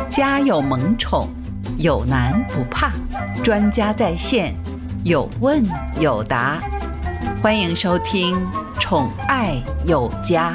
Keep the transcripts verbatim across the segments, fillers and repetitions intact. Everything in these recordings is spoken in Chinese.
家有萌宠，有难不怕，专家在线，有问有答。欢迎收听《宠爱有家》。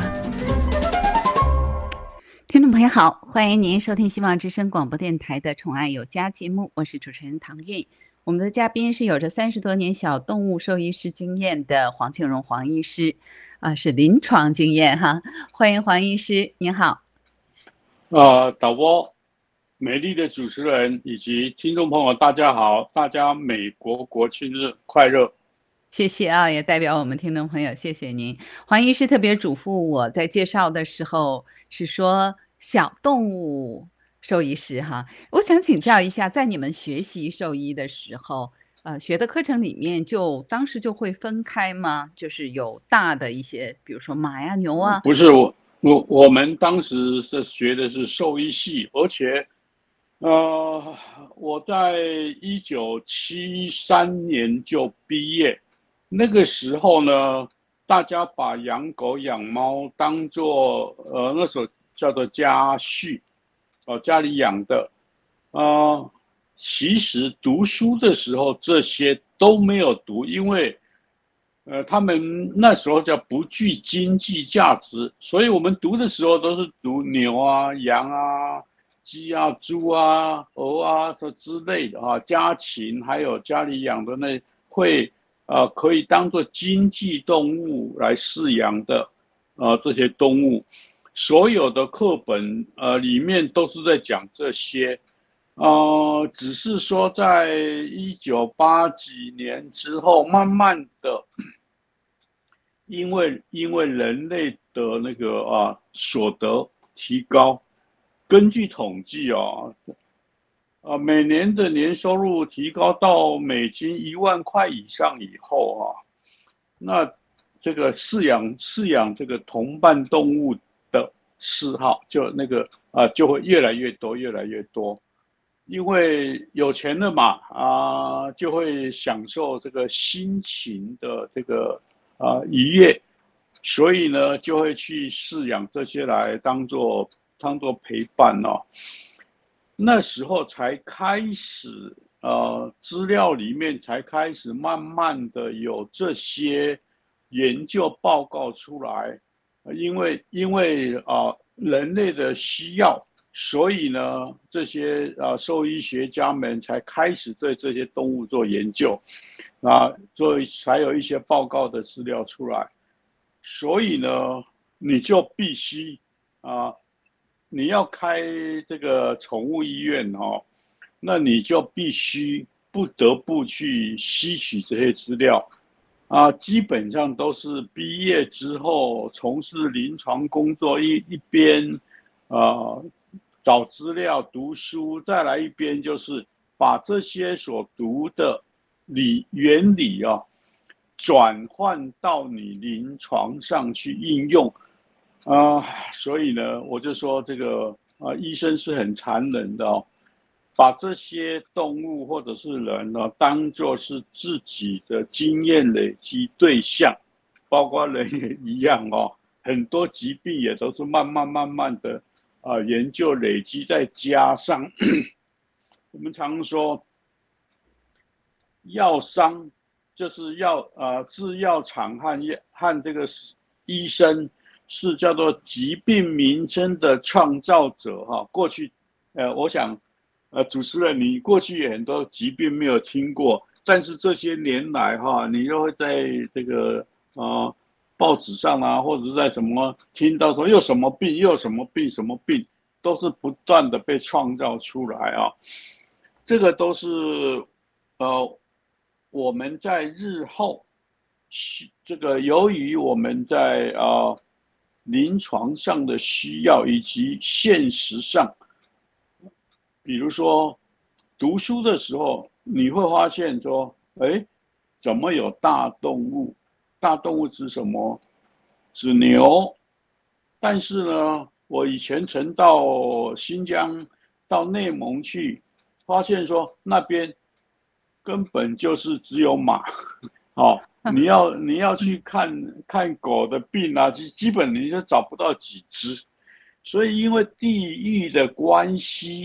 听众朋友好，欢迎您收听希望之声广播电台的《宠爱有家》节目，我是主持人唐韵。我们的嘉宾是有着三十多年小动物兽医师经验的黄庆荣黄医师，啊、呃，是临床经验哈。欢迎黄医师，您好。 呃，导播，美丽的主持人以及听众朋友，大家好，大家美国国庆日快乐！ 谢谢啊，也代表我们听众朋友，谢谢您。黄医师特别嘱咐我在介绍的时候是说小动物兽医师哈，我想请教一下，在你们学习兽医的时候，呃，学的课程里面就当时就会分开吗？就是有大的一些，比如说马呀、牛啊。 不是我，我我们当时是学的是兽医系，而且，呃，我在一九七三年就毕业，那个时候呢，大家把养狗养猫当作呃那时候叫做家畜。哦，家里养的，呃，其实读书的时候这些都没有读，因为，呃，他们那时候叫不具经济价值，所以我们读的时候都是读牛啊、羊啊、鸡啊、猪啊、鹅啊这之类的啊，家禽还有家里养的那会呃可以当做经济动物来饲养的，呃这些动物。所有的课本呃里面都是在讲这些，呃，只是说在一九八几年之后，慢慢的，因为因为人类的那个啊所得提高，根据统计啊，呃每年的年收入提高到美金一万块以上以后啊，那这个饲养饲养这个同伴动物的嗜好就那个啊、呃、就会越来越多越来越多，因为有钱了嘛啊、呃、就会享受这个心情的这个啊、呃、愉悦，所以呢就会去饲养这些来当做当做陪伴哦。那时候才开始呃资料里面才开始慢慢的有这些研究报告出来，因为因为啊、呃、人类的需要，所以呢这些啊、呃、兽医学家们才开始对这些动物做研究，啊，所以才有一些报告的资料出来。所以呢，你就必须啊、呃，你要开这个宠物医院哦，那你就必须不得不去吸取这些资料。啊，基本上都是毕业之后从事临床工作，一一边啊、呃、找资料、读书，再来一边就是把这些所读的理原理啊，转换到你临床上去应用啊、呃。所以呢，我就说这个啊、呃，医生是很残忍的哦。把这些动物或者是人呢，当作是自己的经验累积对象，包括人也一样哦。很多疾病也都是慢慢慢慢的啊、呃、研究累积，再加上我们常说药商就是药啊、呃、制药厂和和这个医生是叫做疾病名称的创造者哈、哦。过去呃，我想。呃，主持人，你过去有很多疾病没有听过，但是这些年来哈，你又会在这个呃报纸上啊，或者是在什么听到说又什么病又什么病什么病，都是不断的被创造出来啊。这个都是呃我们在日后这个由于我们在啊、呃、临床上的需要以及现实上。比如说，读书的时候，你会发现说，哎，怎么有大动物？大动物指什么？指牛。但是呢，我以前曾到新疆、到内蒙去，发现说那边根本就是只有马。哦，你要你要去看看狗的病啊，基基本你就找不到几只。所以因为地域的关系。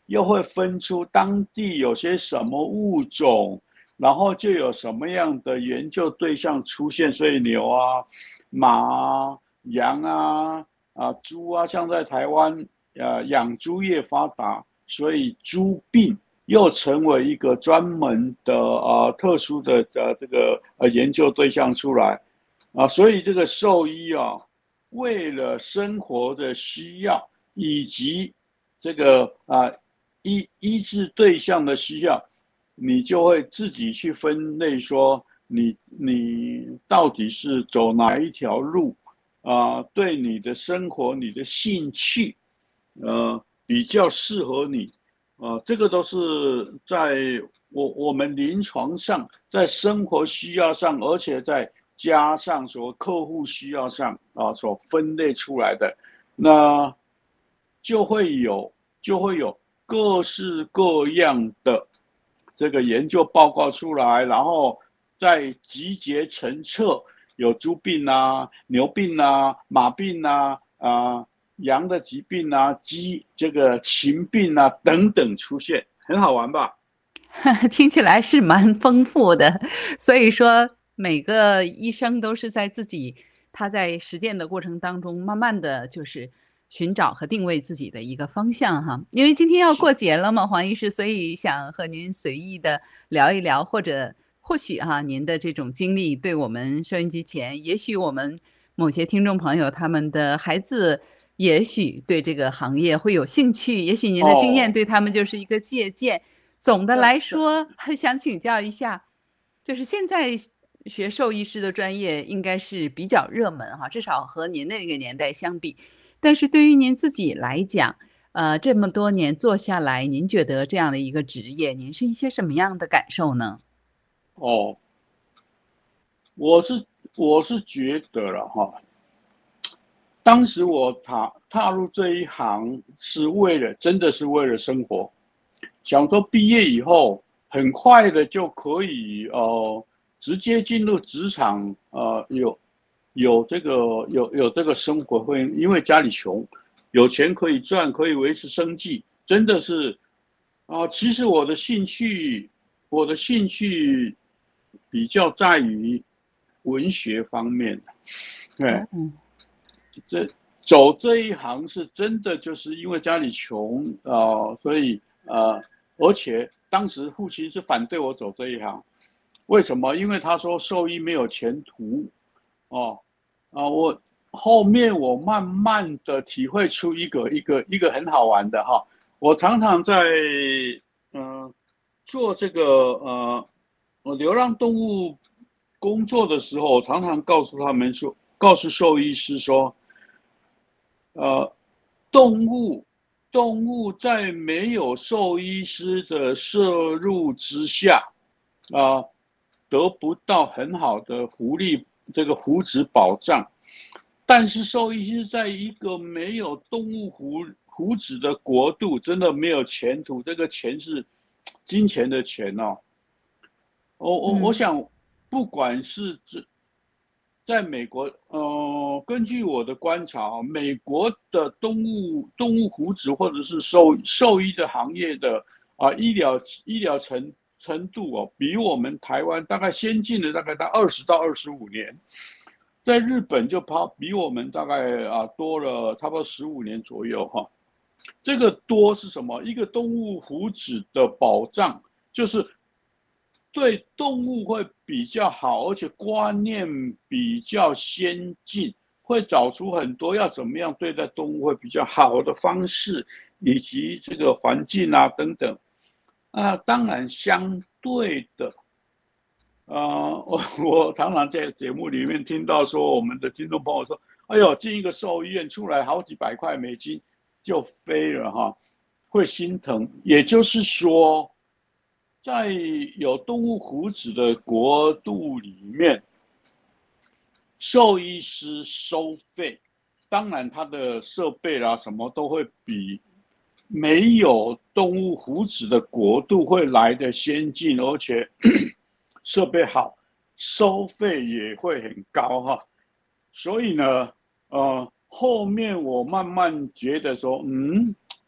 又会分出当地有些什么物种，然后就有什么样的研究对象出现。所以牛啊、马啊、羊啊、啊猪啊，像在台湾，呃，养猪业发达，所以猪病又成为一个专门的呃特殊的呃这个呃研究对象出来啊。所以这个兽医啊，为了生活的需要以及这个啊医医治对象的需要，你就会自己去分类说你你到底是走哪一条路啊、呃，对你的生活、你的兴趣，呃，比较适合你。呃，这个都是在我我们临床上，在生活需要上，而且在加上说客户需要上啊，所分类出来的，那就会有就会有各式各样的这个研究报告出来，然后再集结成册，有猪病啊、牛病啊、马病啊、啊、呃、羊的疾病啊、鸡这个禽病啊等等出现，很好玩吧？ 听起来是蛮丰富的，所以说每个医生都是在自己他在实践的过程当中，慢慢的就是寻找和定位自己的一个方向哈。因为今天要是过节了嘛，黄医师，所以想和您随意的聊一聊，或者或许哈，您的这种经历对我们收音机前，也许我们某些听众朋友他们的孩子也许对这个行业会有兴趣，也许您的经验哦， 对他们就是一个借鉴。总的来在在说，还想请教一下，就是现在学兽医师的专业应该是比较热门哈，至少和您那个年代相比。但是对于您自己来讲，呃，这么多年做下来，您觉得这样的一个职业，您是一些什么样的感受呢？ 哦，我是我是觉得了哈，当时我踏踏入这一行是为了，真的是为了生活，想说毕业以后很快的就可以呃直接进入职场，呃有有这个有有这个生活会，因为家里穷，有钱可以赚，可以维持生计，真的是啊、呃其实我的兴趣，我的兴趣比较在于文学方面，对， 哦， 这走这一行是真的就是因为家里穷啊、呃所以呃，而且当时父亲是反对我走这一行，为什么？因为他说兽医没有前途哦啊、呃我后面我慢慢的体会出一个一个一个很好玩的哈，我常常在嗯、呃做这个呃我流浪动物工作的时候，我常常告诉他们说，告诉兽医师说，呃，动物动物在没有兽医师的摄入之下，啊、呃得不到很好的福利，这个福祉保障。但是兽医师在一个没有动物福福祉的国度，真的没有前途。这个钱是金钱的钱哦。我我我嗯想，不管是这在美国，呃，根据我的观察，美国的动物动物福祉或者是兽兽医的行业的啊、呃医疗医疗程程度哦，比我们台湾大概先进了大概在二十到二十五年，在日本就跑比我们大概啊多了差不多十五年左右哈。这个多是什么？一个动物福祉的保障，就是对动物会比较好，而且观念比较先进，会找出很多要怎么样对待动物会比较好的方式，以及这个环境啊等等。啊，当然相对的，呃，我我常常在节目里面听到说，我们的听众朋友说：“哎呦，进一个兽医院出来好几百块美金就飞了哈，会心疼。”也就是说，在有动物福祉的国度里面，兽医师收费，当然他的设备啦什么都会比没有动物福祉的国度会来的先进，而且设备好，收费也会很高哈。所以呢，呃，后面我慢慢觉得说，嗯，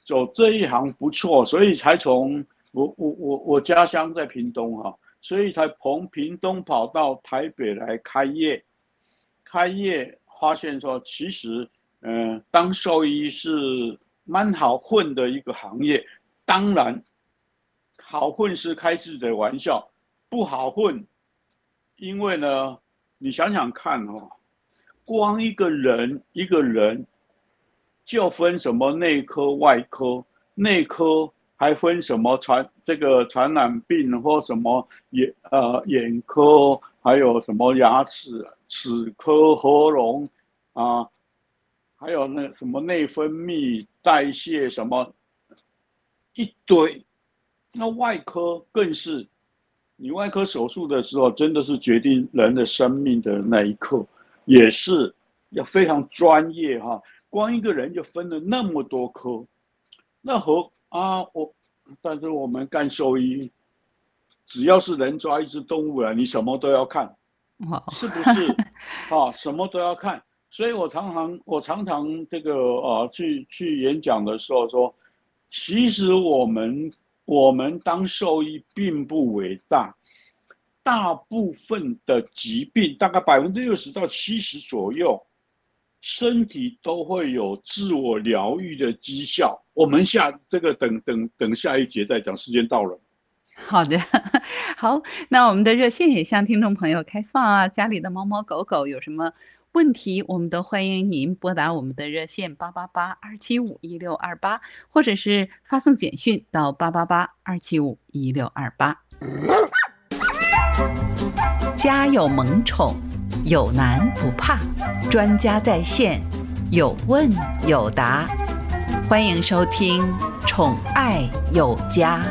走这一行不错，所以才从我我我我家乡在屏东哈、啊，所以才从屏东跑到台北来开业。开业发现说，其实嗯、呃，当兽医是蛮好混的一个行业。当然，好混是开自己的玩笑，不好混，因为呢，你想想看哦，光一个人一个人就分什么内科、外科，内科还分什么传这个传染病或什么眼呃眼科，还有什么牙齿、齿科、喉咙啊，还有那什么内分泌、代谢什么一堆。那外科更是，你外科手术的时候，真的是决定人的生命的那一刻，也是要非常专业哈。光一个人就分了那么多科，那和啊我，但是我们干兽医，只要是人抓一只动物了，你什么都要看，是不是？啊，什么都要看。所以我常常我常常这个呃去去演讲的时候说，其实我们我们当兽医并不伟大，大部分的疾病大概百分之六十到七十左右，身体都会有自我疗愈的绩效。我们下这个等等等下一节再讲，时间到了。 好的，好，那我们的热线也向听众朋友开放啊，家里的猫猫狗狗有什么问题，我们都欢迎您拨打我们的热线八八八二七五一六二八，或者是发送简讯到八八八二七五一六二八。家有萌宠，有难不怕，专家在线，有问有答，欢迎收听《宠爱有家》。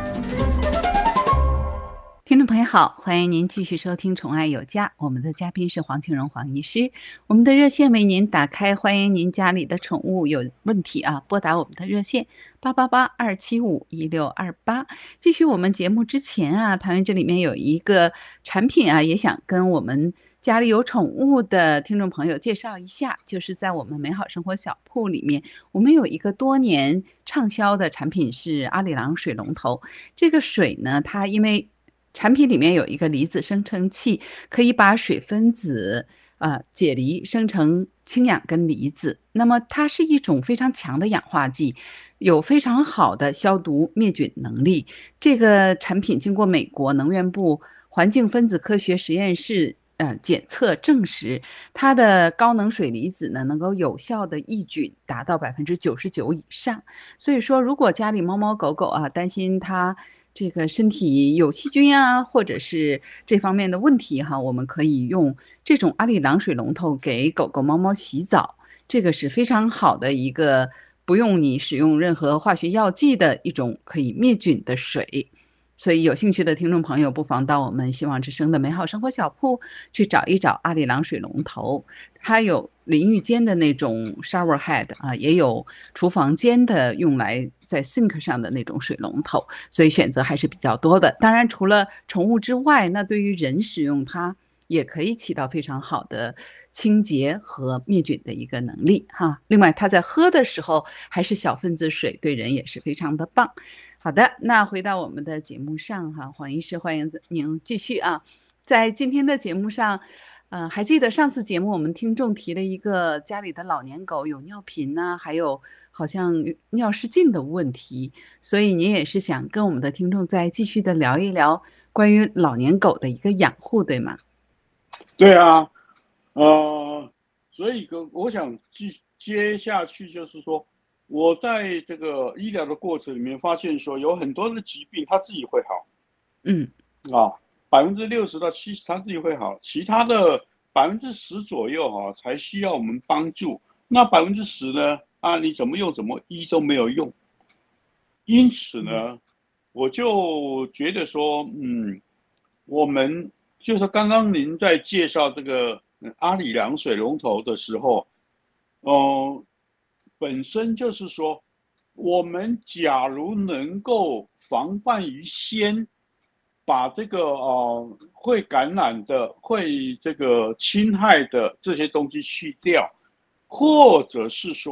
听众朋友好，欢迎您继续收听《宠爱有家》，我们的嘉宾是黄庆荣黄医师。我们的热线为您打开，欢迎您家里的宠物有问题啊，拨打我们的热线八八八二七五一六二八。继续我们节目之前啊，谈完这里面有一个产品啊，也想跟我们家里有宠物的听众朋友介绍一下，就是在我们美好生活小铺里面，我们有一个多年畅销的产品是阿里郎水龙头。这个水呢，它因为产品里面有一个离子生成器，可以把水分子呃解离，生成氢氧根离子。那么它是一种非常强的氧化剂，有非常好的消毒灭菌能力。这个产品经过美国能源部环境分子科学实验室呃检测证实，它的高能水离子呢能够有效的抑菌达到百分之九十九以上。所以说，如果家里猫猫狗狗啊担心它这个身体有细菌啊，或者是这方面的问题哈，我们可以用这种阿里郎水龙头给狗狗猫猫洗澡，这个是非常好的一个不用你使用任何化学药剂的一种可以灭菌的水。所以有兴趣的听众朋友不妨到我们希望之声的美好生活小铺去找一找阿里郎水龙头，它有淋浴间的那种 shower head 啊，也有厨房间的用来在 sink 上的那种水龙头，所以选择还是比较多的。当然除了宠物之外，那对于人使用它也可以起到非常好的清洁和灭菌的一个能力哈。另外它在喝的时候还是小分子水，对人也是非常的棒。好的，那回到我们的节目上哈，黄医师，欢迎您继续啊。在今天的节目上，呃，还记得上次节目我们听众提了一个家里的老年狗有尿频呢、啊，还有好像尿失禁的问题，所以您也是想跟我们的听众再继续的聊一聊关于老年狗的一个养护，对吗？ 对啊，呃，所以我想接接下去就是说。我在这个医疗的过程里面发现说，有很多的疾病它自己会好， 嗯， 啊，百分之六十到七十它自己会好，其他的百分之十左右哈、啊、才需要我们帮助。那百分之十呢？啊，你怎么用怎么医都没有用。因此呢，我就觉得说，嗯，我们就是刚刚您在介绍这个阿里郎水龙头的时候，哦、呃。本身就是说，我们假如能够防范于先，把这个呃会感染的、会这个侵害的这些东西去掉，或者是说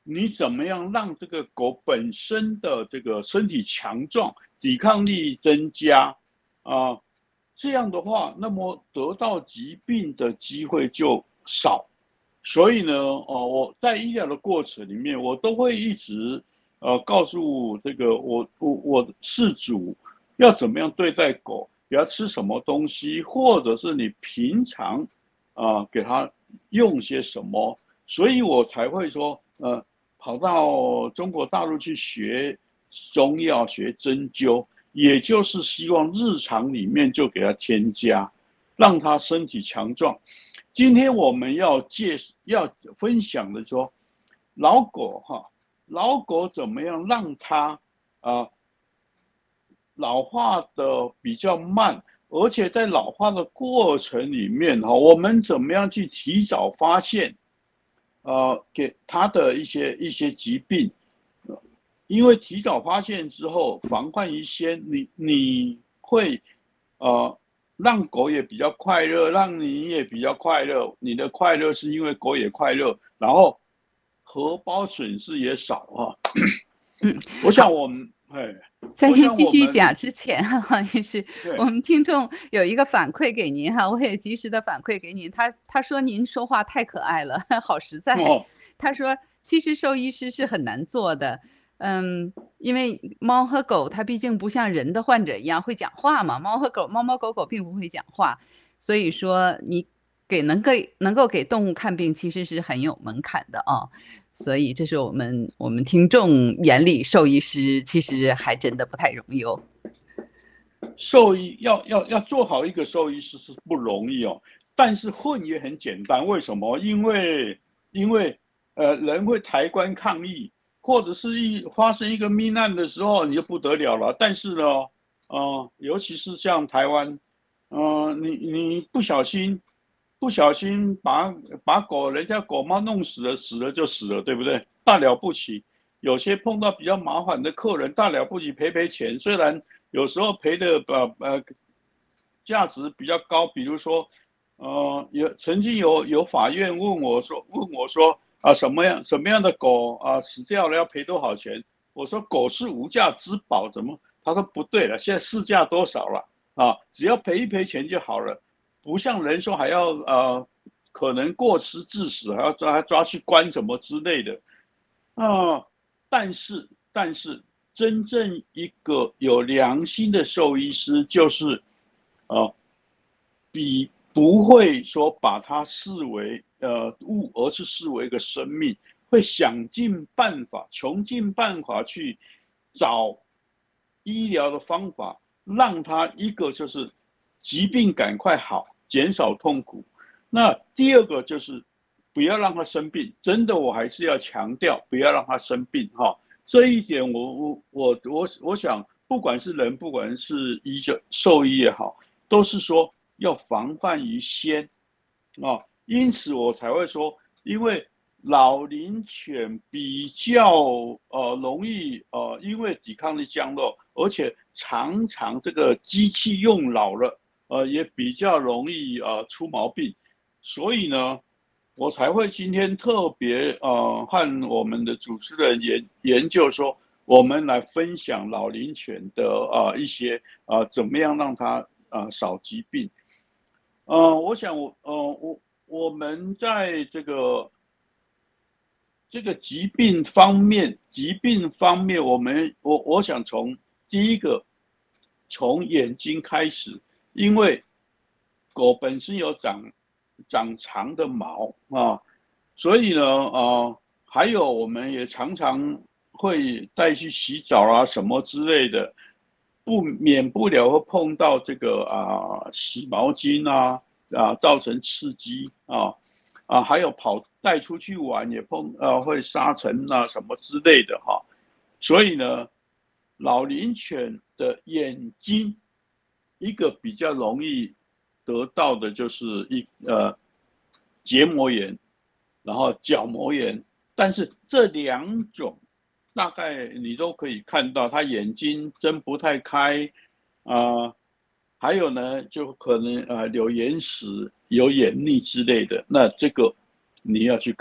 你怎么样让这个狗本身的这个身体强壮，抵抗力增加啊、呃？这样的话，那么得到疾病的机会就少。所以呢，哦，我在医疗的过程里面，我都会一直呃告诉这个我我我饲主要怎么样对待狗，给它吃什么东西，或者是你平常啊、呃、给它用些什么，所以我才会说呃跑到中国大陆去学中药、学针灸，也就是希望日常里面就给它添加，让它身体强壮。今天我们要介要分享的说，老狗哈，老狗怎么样让它啊、呃、老化的比较慢，而且在老化的过程里面哈，我们怎么样去提早发现，呃，给它的一些一些疾病，因为提早发现之后，防患于先，你你会呃让狗也比较快乐，让你也比较快乐。你的快乐是因为狗也快乐，然后荷包损失也少啊。 嗯， 我想好。 我们，哎，我在您继想我们续讲之前哈，也是我对们听众有一个反馈给您哈，我也及时的反馈给您。他他说您说话太可爱了，好实在。 哦他说其实兽医师是很难做的，嗯，因为猫和狗它毕竟不像人的患者一样会讲话嘛，猫和狗猫猫狗狗并不会讲话，所以说你给能够能够给动物看病其实是很有门槛的啊。所以这是我们我们听众眼里兽医师其实还真的不太容易哦。 兽医要要要做好一个兽医师是不容易哦，但是混也很简单。为什么？因为因为呃人会抬棺抗议，或者是一发生一个命案的时候，你就不得了了。但是呢，呃，尤其是像台湾，呃，你你不小心不小心把把狗人家狗猫弄死了，死了就死了，对不对？大了不起。有些碰到比较麻烦的客人，大了不起赔赔钱，虽然有时候赔的呃呃价值比较高，比如说呃有曾经有有法院问我说问我说啊什么样什么样的狗啊死掉了要赔多少钱？我说狗是无价之宝，怎么？他说不对了，现在市价多少了啊？只要赔一赔钱就好了，不像人说还要呃可能过失致死，还要抓抓去关什么之类的啊、呃。但是但是真正一个有良心的兽医师，就是呃比不会说把它视为呃物，而是视为一个生命，会想尽办法、穷尽办法去找医疗的方法，让它一个就是疾病赶快好，减少痛苦。那第二个就是不要让它生病，真的我还是要强调，不要让它生病哈。这一点我我我我我想，不管是人，不管是医者兽医也好，都是说要防范于先啊。因此我才会说，因为老龄犬比较呃容易呃，因为抵抗力降落，而且常常这个机器用老了，呃也比较容易呃出毛病，所以呢。我才会今天特别呃和我们的主持人研研究说，我们来分享老龄犬的呃一些呃怎么样让它呃少疾病。呃，我想我呃我我们在这个这个疾病方面，疾病方面，我们我我想从第一个从眼睛开始，因为狗本身有长长长的毛啊，所以呢，呃，还有我们也常常会带去洗澡啊什么之类的，不免不了会碰到这个啊、呃、洗毛巾啊啊造成刺激啊啊，还有跑带出去玩也碰呃会沙尘啊什么之类的哈、啊，所以呢，老龄犬的眼睛一个比较容易得到的就是一呃结膜炎，然后角膜炎，但是这两种大概你都可以看到，他眼睛睁不太开啊、呃，还有呢，就可能呃有眼屎、有眼腻之类的，那这个你要去看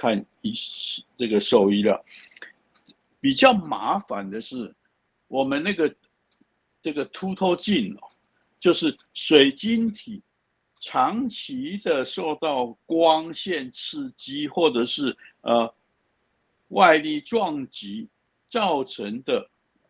医这个兽医了。比较麻烦的是，我们那个这个凸透镜哦，就是水晶体长期的受到光线刺激，或者是呃外力撞击造成的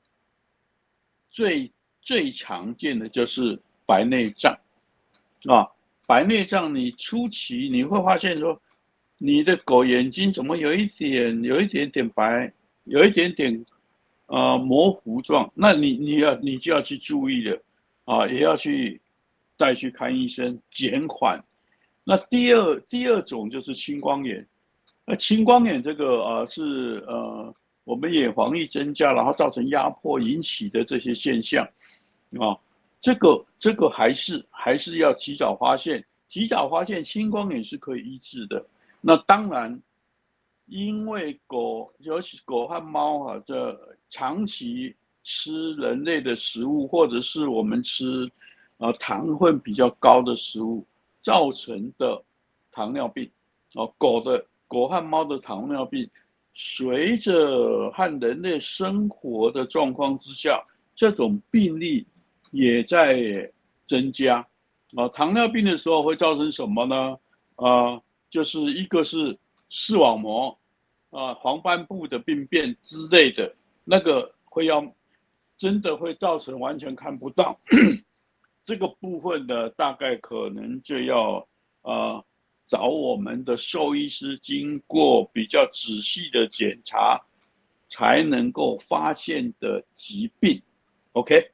最最常见的就是白内障啊。白内障你初期你会发现说，你的狗眼睛怎么有一点有一点点白，有一点点呃模糊状，那你你要你就要去注意了啊，也要去带去看医生减缓。那第二第二种就是青光眼，那青光眼这个呃是呃我们眼黄液增加，然后造成压迫引起的这些现象啊，这个这个还是还是要及早发现，及早发现青光眼是可以医治的。那当然，因为狗尤其狗和猫啊，这长期吃人类的食物，或者是我们吃呃糖分比较高的食物造成的糖尿病哦，狗的狗和猫的糖尿病，随着和人类生活的状况之下，这种病例也在增加啊。糖尿病的时候会造成什么呢？啊，就是一个是视网膜啊、黄斑部的病变之类的，那个会要真的会造成完全看不到。这个部分呢，大概可能就要呃找我们的兽医师经过比较仔细的检查，才能够发现的疾病。OK，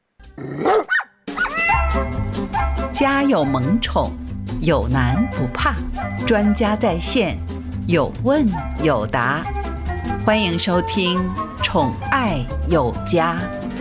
家有萌宠，有难不怕，专家在线，有问有答，欢迎收听《宠爱有家》。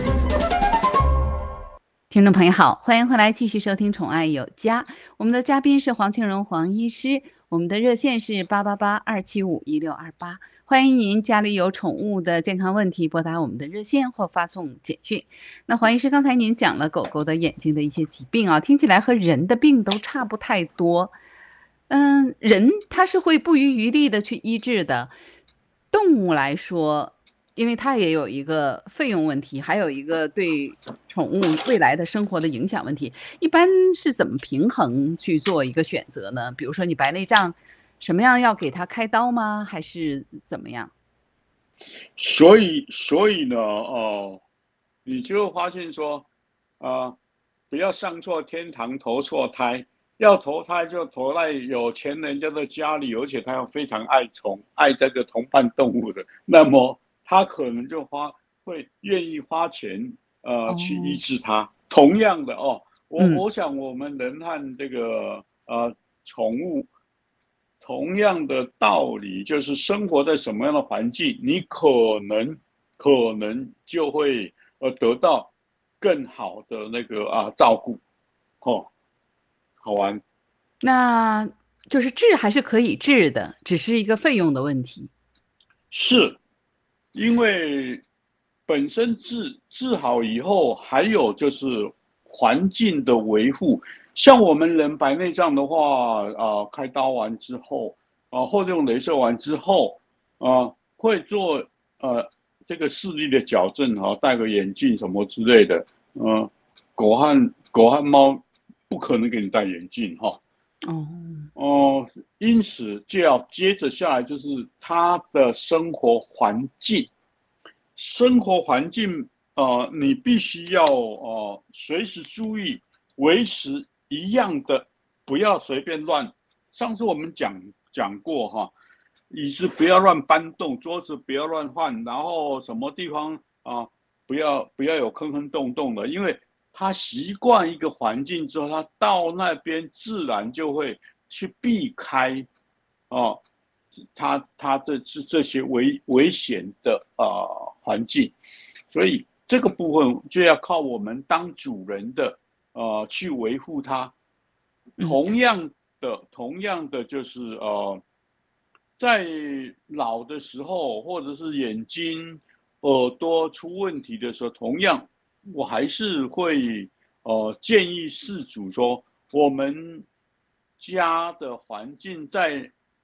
听众朋友好，欢迎回来继续收听《宠爱有家》，我们的嘉宾是黄庆荣黄医师，我们的热线是八八八二七五一六二八，欢迎您家里有宠物的健康问题拨打我们的热线或发送简讯。那黄医师，刚才您讲了狗狗的眼睛的一些疾病啊，听起来和人的病都差不太多。嗯，人他是会不遗余力的去医治的，动物来说，因为它也有一个费用问题，还有一个对宠物未来的生活的影响问题，一般是怎么平衡去做一个选择呢？比如说你白内障，什么样要给它开刀吗？还是怎么样？ 所以所以呢，哦，你就会发现说，啊、呃，不要上错天堂投错胎，要投胎就投在有钱人家的家里，而且他要非常爱宠爱这个同伴动物的，那么他可能就花会愿意花钱呃去医哦， 治它。同样的哦，我嗯我想我们人和这个呃宠物同样的道理，就是生活在什么样的环境，你可能可能就会呃得到更好的那个啊照顾，哦，好玩。 那就是治还是可以治的，只是一个费用的问题。 是因为本身治治好以后，还有就是环境的维护。像我们人白内障的话，啊、呃，开刀完之后，啊、呃，或者用镭射完之后，啊、呃，会做呃这个视力的矫正哈，戴个眼镜什么之类的。嗯、呃，狗和狗和猫不可能给你戴眼镜哈。 哦， 哦，因此就要接着下来，就是他的生活环境，生活环境，呃，你必须要呃随时注意维持一样的，不要随便乱。上次我们讲讲过哈，椅子不要乱搬动，桌子不要乱换，然后什么地方啊、呃不要不要有坑坑洞洞的，因为他习惯一个环境之后，他到那边自然就会去避开哦，他他这这这些危危险的呃环境，所以这个部分就要靠我们当主人的呃去维护它。 嗯同样的，同样的就是呃，在老的时候，或者是眼睛、耳朵出问题的时候，同样我还是会呃建议饲主说，我们家的环境在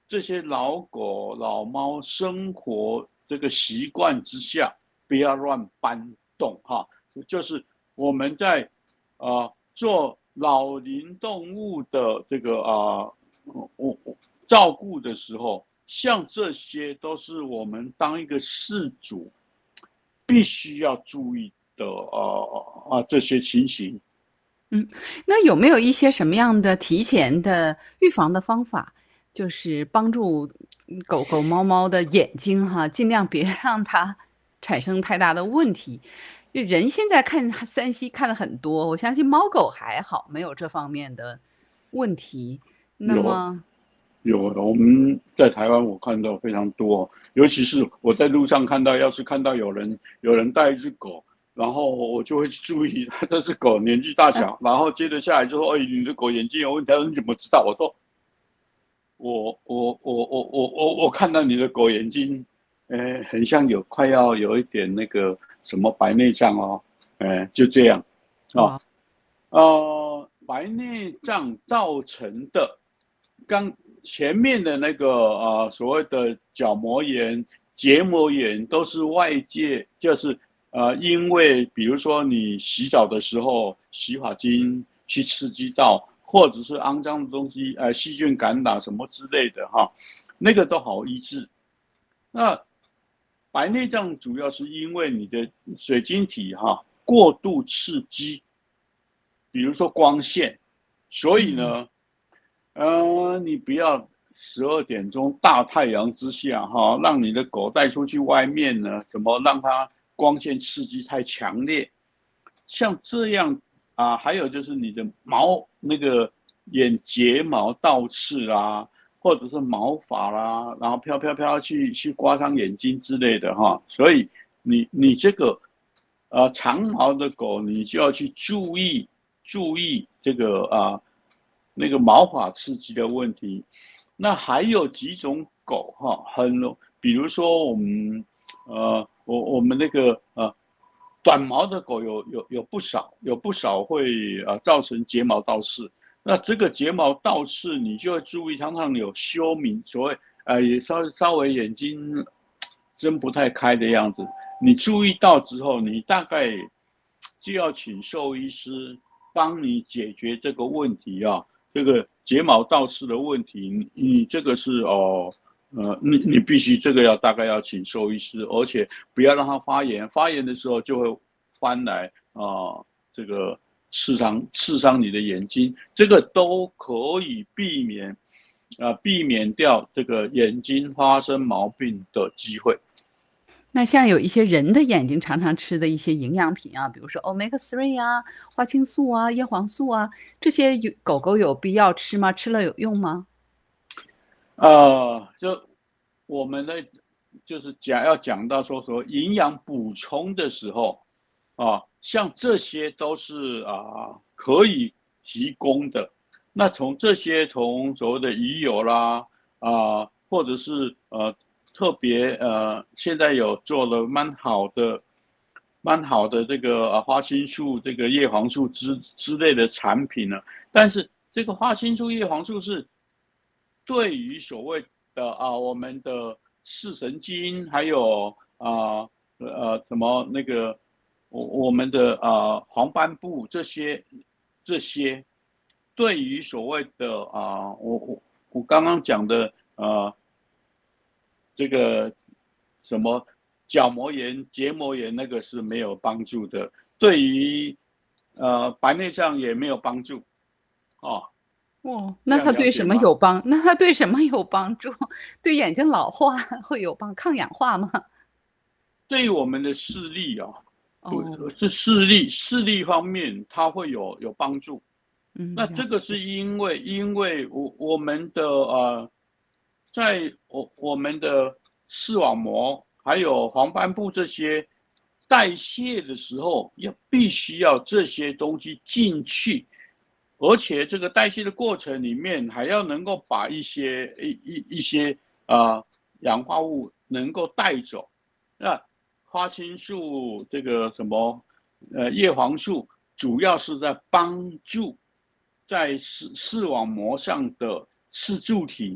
这些老狗、老猫生活这个习惯之下，不要乱搬动哈。就是我们在啊、呃、做老龄动物的这个啊、呃、我照顾的时候，像这些都是我们当一个饲主必须要注意的呃啊这些情形。 嗯，那有没有一些什么样的提前的预防的方法，就是帮助嗯狗狗、猫猫的眼睛哈，尽量别让它产生太大的问题。就人现在看三 C 看了很多，我相信猫狗还好，没有这方面的问题。那有么有，我们在台湾我看到非常多，尤其是我在路上看到，要是看到有人有人带一只狗，然后我就会去注意他这只狗年纪大小，然后接着下来就说：“哎，你的狗眼睛有问题。”他说：“你怎么知道？”我说：“我我我我我我我看到你的狗眼睛，呃，很像有快要有一点那个什么白内障哦，呃，就这样，哦， 哇， 呃，白内障造成的。”刚前面的那个呃所谓的角膜炎、结膜炎，都是外界就是呃因为比如说你洗澡的时候洗发精去刺激到，或者是肮脏的东西，呃细菌感染什么之类的哈，那个都好医治。那白内障主要是因为你的水晶体哈过度刺激，比如说光线，所以嗯。 呢。呃，你不要十二点钟大太阳之下哈，让你的狗带出去外面呢，怎么让它光线刺激太强烈？像这样啊，还有就是你的毛那个眼睫毛倒刺啦，或者是毛发啦，然后飘飘飘去去刮伤眼睛之类的哈，所以你你这个呃长毛的狗，你就要去注意注意这个啊。那个毛发刺激的问题。那还有几种狗哈，很比如说我们呃，我我们那个呃短毛的狗有有有不少，有不少会呃造成睫毛倒刺。那这个睫毛倒刺，你就要注意，常常有休明，所谓呃也稍稍微眼睛睁不太开的样子。你注意到之后，你大概就要请兽医师帮你解决这个问题啊。这个睫毛倒刺的问题，你你这个是哦，呃，你你必须这个要大概要请兽医师，而且不要让它发炎，发炎的时候就会翻来啊、呃，这个刺伤刺伤你的眼睛，这个都可以避免啊、呃，避免掉这个眼睛发生毛病的机会。 那像有一些人的眼睛常常吃的一些营养品啊，比如说 omega three 啊、花青素啊、叶黄素啊，这些有狗狗有必要吃吗？吃了有用吗？ 呃，就我们的就是讲要讲到说说营养补充的时候啊，像这些都是啊可以提供的。那从这些从所谓的鱼油啦啊，或者是呃特别呃现在有做了蛮好的蛮好的这个呃花青素、这个叶黄素之之类的产品呢，但是这个花青素、叶黄素是对于所谓的啊我们的视神经，还有啊呃什么那个我我们的啊黄斑部这些这些，对于所谓的啊我我我刚刚讲的呃这个什么角膜炎、结膜炎那个是没有帮助的，对于呃白内障也没有帮助哦， 哦，那这样它对什么了解吗？ 有帮那它对什么有帮助？对眼睛老化会有帮抗氧化吗？ 对于我们的视力啊，不哦， 是视力，视力方面它会有有帮助。那嗯，了解， 这个是因为，因为我我们的呃，在我我们的视网膜还有黄斑部这些代谢的时候，要必须要这些东西进去，而且这个代谢的过程里面还要能够把一些一一一些啊、呃、氧化物能够带走。那花青素这个什么呃叶黄素，主要是在帮助在视视网膜上的视柱体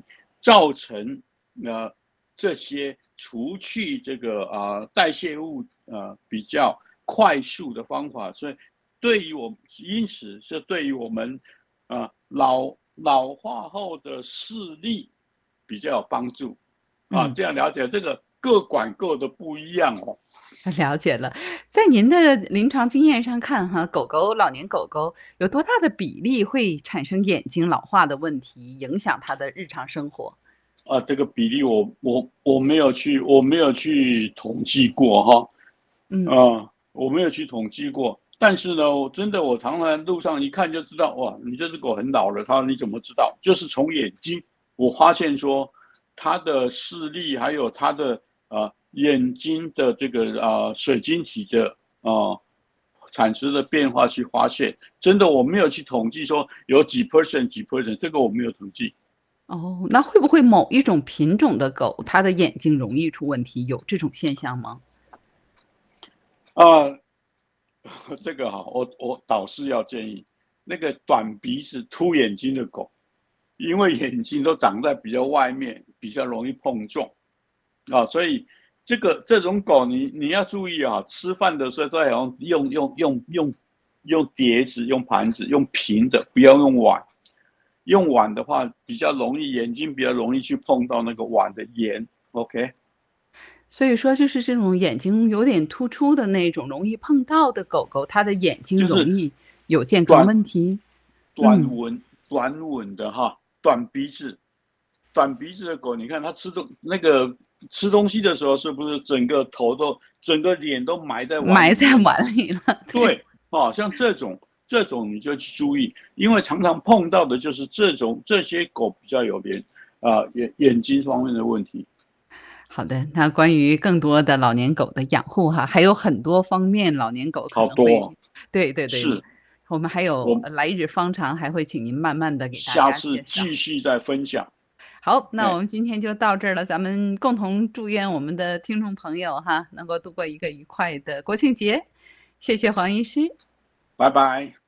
造成呃这些除去这个啊、呃、代谢物呃比较快速的方法，所以对于我因此是对于我们啊、呃、老老化后的视力比较有帮助啊。 嗯。 这样了解这个各管各的不一样哦。 了解了，在您的临床经验上看哈，狗狗老年狗狗有多大的比例会产生眼睛老化的问题，影响它的日常生活？ 啊，这个比例我我我没有去我没有去统计过哈。 嗯。 啊，我没有去统计过，但是呢，我真的我常常路上一看就知道，哇，你这只狗很老了。他说你怎么知道？就是从眼睛，我发现说它的视力还有它的呃眼睛的这个呃水晶体的呃产生的变化去发现。真的我没有去统计说有几 percent 几 percent，这个我没有统计。 哦，那会不会某一种品种的狗，它的眼睛容易出问题，有这种现象吗？ 啊，这个哈，我我导师要建议那个短鼻子凸眼睛的狗，因为眼睛都长在比较外面，比较容易碰撞啊，所以这个这种狗你你要注意啊，吃饭的时候都要用用用用用用碟子、用盘子、用平的，不要用碗。用碗的话比较容易眼睛比较容易去碰到那个碗的沿 ，OK。 所以说就是这种眼睛有点突出的那种容易碰到的狗狗，它的眼睛就是容易有健康短问题？嗯。 短吻短吻的哈，短鼻子，短鼻子的狗，你看它吃东那个吃东西的时候，是不是整个头都整个脸都埋在碗埋在里面？ 碗里了，对。 对，哦，像这种这种你就去注意，因为常常碰到的就是这种这些狗比较有脸啊、呃、眼眼睛方面的问题。 好的，那关于更多的老年狗的养护哈，还有很多方面老年狗可能会好多哦。 对对对， 是。 我们还有我来日方长，还会请您慢慢的给大下家介绍。 次继续再分享。 好，那我哎， 们今天就到这儿了，咱们共同祝愿我们的听众朋友哈，能够度过一个愉快的国庆节。谢谢黄医师。 拜拜。